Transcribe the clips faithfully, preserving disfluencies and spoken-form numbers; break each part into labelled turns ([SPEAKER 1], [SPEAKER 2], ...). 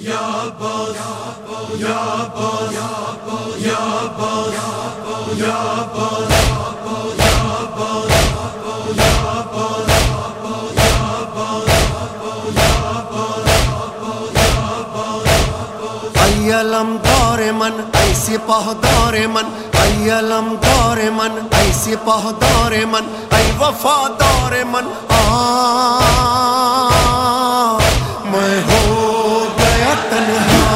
[SPEAKER 1] ای علم دار من ای سپاه دار من، ای علم دار من ای سپاه دار من، ای وفادار من، آہ میں ہو گیا تنہا۔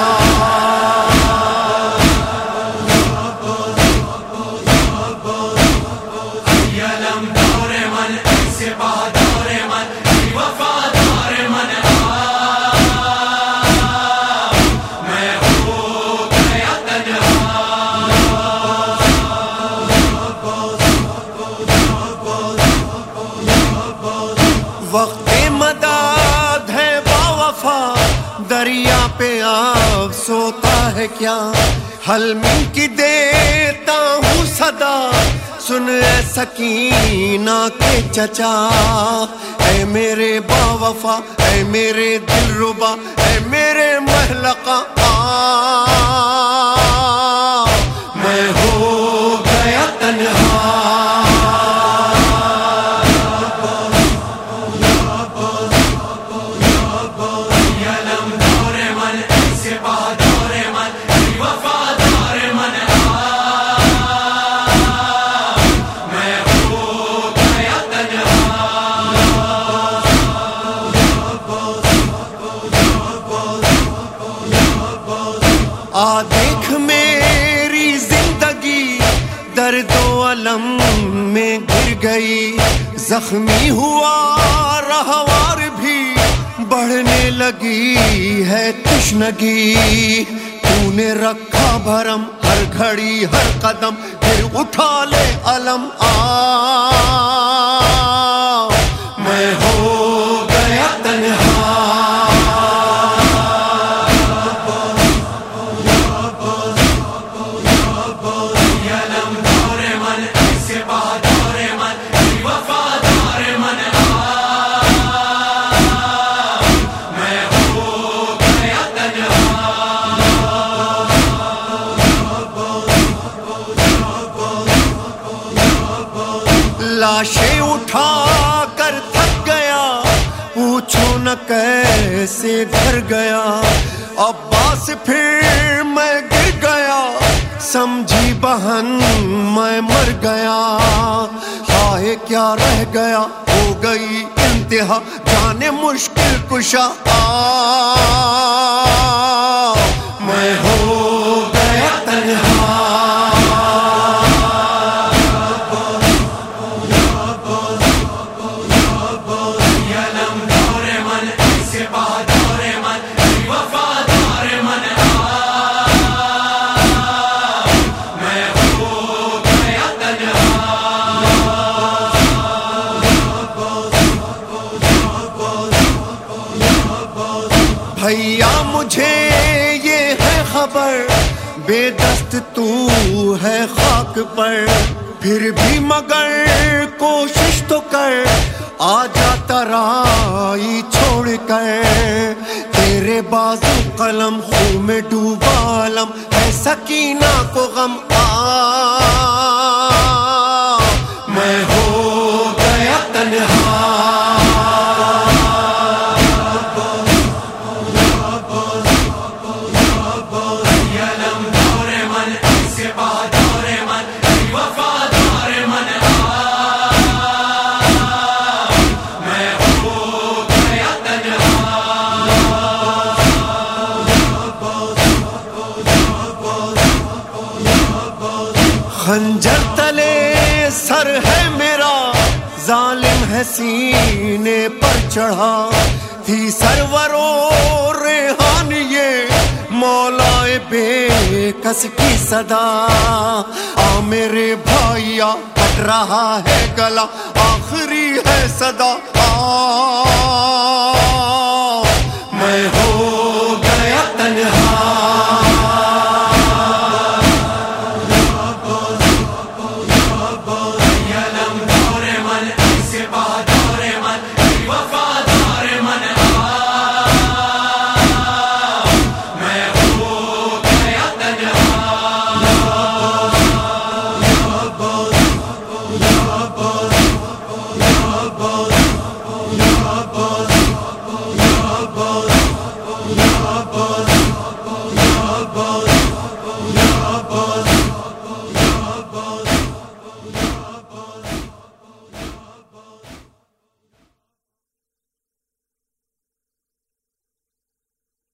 [SPEAKER 2] ای علم دار من ای سپاه دار من، ای وفادار من،
[SPEAKER 1] وقت مداد ہے باوفا دریا پہ آب سوتا ہے کیا، حلمی کی دیتا ہوں صدا سن اے سکینہ کے چچا، اے میرے باوفا اے میرے دل ربا اے میرے محلقہ، آ میں ہو گیا تنہا۔ آ دیکھ میری زندگی درد و علم میں گر گئی، زخمی ہوا رہوار بھی بڑھنے لگی ہے تشنگی، تو نے رکھا بھرم ہر گھڑی ہر قدم پھر اٹھا لے علم، آ میں ہو گیا تنہا۔ لاشیں اٹھا کر تھک گیا پوچھو نہ کیسے گھر گیا، عباس پھر میں گر گیا سمجھی بہن میں مر گیا، ہائے کیا رہ گیا ہو گئی انتہا جانے مشکل کشا، آ میں ہو گیا تنہا۔ بھیا مجھے یہ ہے خبر بے دست تو ہے خاک پر، پھر بھی مگر کوشش تو کر آ جا ترائی چھوڑ کر، تیرے بازو قلم خون میں ڈوبا علم ہے سکینہ کو غم، آ میں ہو گیا تنہا۔ خنجر تلے سر ہے میرا ظالم ہے سینے پر چڑھا، تھی سرور و ریحان یہ مولا بے کس کی صدا، آ میرے بھائیا کٹ رہا ہے گلا آخری ہے صدا، آ